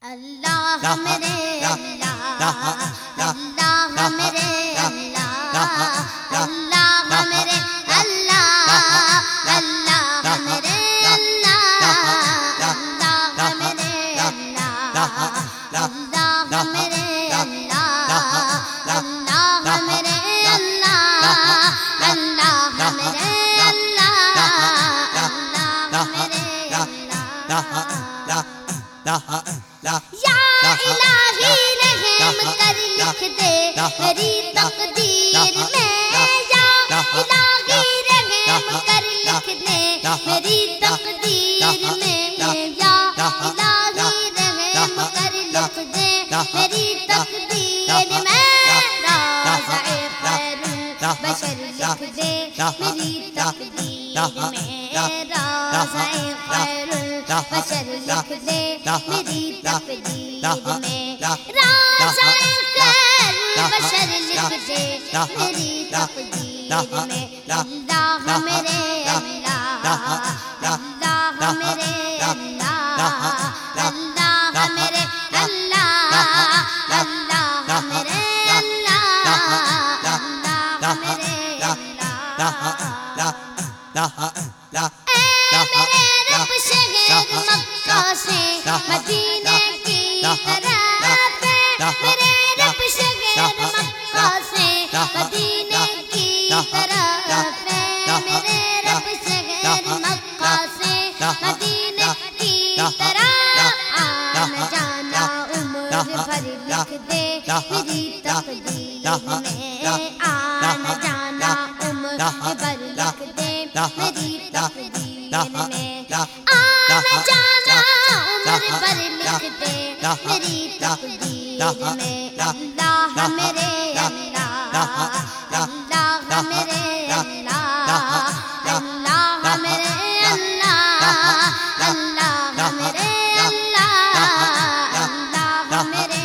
اللہ میرے اللہ، اللہ میرے اللہ، اللہ میرے اللہ، اللہ میرے اللہ، اللہ میرے اللہ، اللہ میرے اللہ، اللہ میرے اللہ، اللہ میرے یا الہی رحم کر لکھ دے میری تقدیر میں، یا الہی رحم کر لکھ دے میری تقدیر میں، یا الہی رحم کر لکھ دے میری تقدیر میں، راز خیر البشر لکھ دے میری تقدیر میں، راز خیر البشر لکھ دے میری تقدیر میں، راز خیر البشر لکھ دے میری تقدیر میں، اللہ میرے اللہ، اللہ میرے اللہ، اللہ میرے اللہ، اللہ میرے اللہ، اللہ میرے اللہ، اے میرے رب شہر مکہ سے مدینے کی طرف، میرے رب شہر مکہ سے مدینے کی طرف، میرے رب شہر مکہ سے مدینے کی طرف، آنا جانا عمر بھر لکھ دے میری تقدیر میں، آنا جانا عمر بھر لکھ دے میری تقدیر میں، آنا جانا عمر بھر لکھ دے میری تقدیر میں، اللہ میرے اللہ، اللہ میرے اللہ، اللہ میرے اللہ، اللہ میرے اللہ، اللہ میرے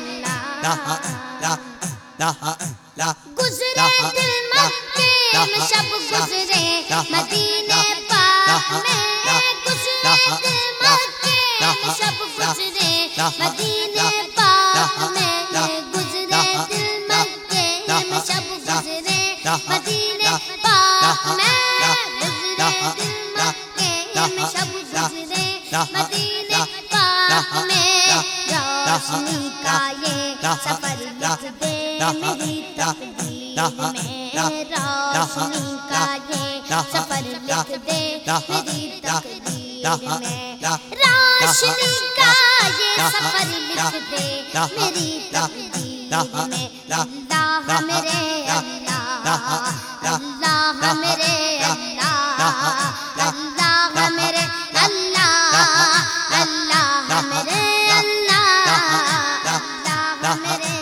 اللہ، گزرے دل مکے میں شب گزرے مدینے پاک میں، گزرے دل مکے میں شب گزرے مدینے پاک میں، گزرے دل مکے میں شب گزرے مدینے پاک میں، گزرے دل مکے میں شب گزرے مدینے پاک میں، روشنی کا یہ سفر لکھ دے میری تقدیر میں، روشنی کا یہ سفر لکھ دے میری تقدیر میں، روشنی کا یہ سفر لکھ دے میری تقدیر میں، اللہ میرے اللہ، اللہ میرے اللہ، اللہ میرے اللہ، اللہ میرے اللہ، اللہ میرے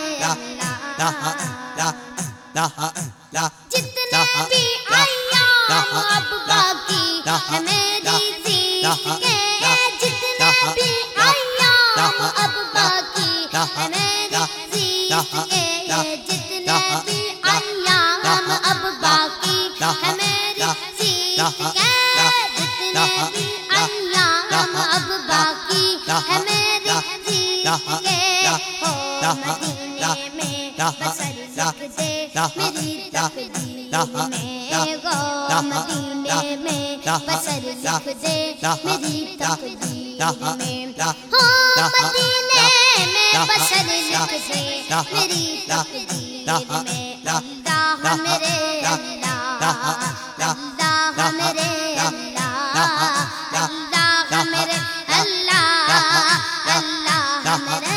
اللہ، جتنے بھی ایام اب باقی ہے میری زندگی، جتنے بھی ایام اب باقی ہے میری زندگی، جتنے بھی ایام اب باقی ہے میری زندگی، جتنے بھی ایام اب باقی ہے میری زندگی، ہو مدینے میں بسر لکھ دے میری تقدیر میں، گو مدینے میں بسر لکھ دے میری تقدیر میں، ہو مدینے میں بسر لکھ دے میری تقدیر میں، اللہ میرے اللہ، اللہ میرے اللہ، اللہ میرے اللہ، اللہ میرے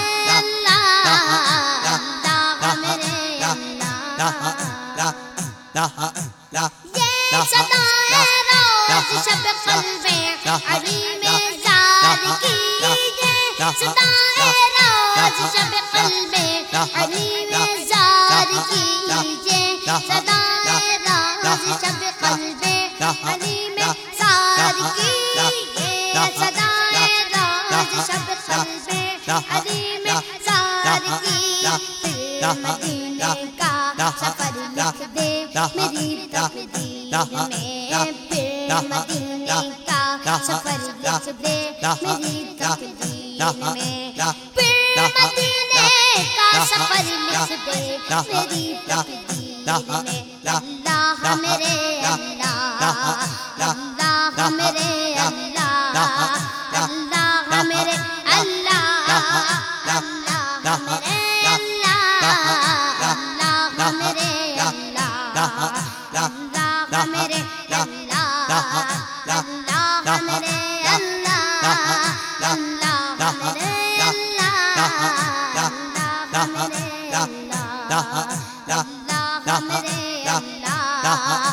یہ صدائے روز شب قلب عظیم زار کی، یہ صدائے روز شب قلب عظیم زار کی، یہ صدائے روز شب قلب عظیم زار کی، یہ صدائے روز شب قلب عظیم زار کی، مدینے کا سفر لکھ دے میری تقدیر میں، پھر مدینے کا سفر لکھ دے میری تقدیر میں، سفر لکھ دے میری تقدیر میں اللہ میرے اللہ اللہ میرے اللہ اللہ میرے اللہ اللہ میرے اللہ اللہ میرے اللہ اللہ میرے اللہ اللہ میرے اللہ اللہ میرے اللہ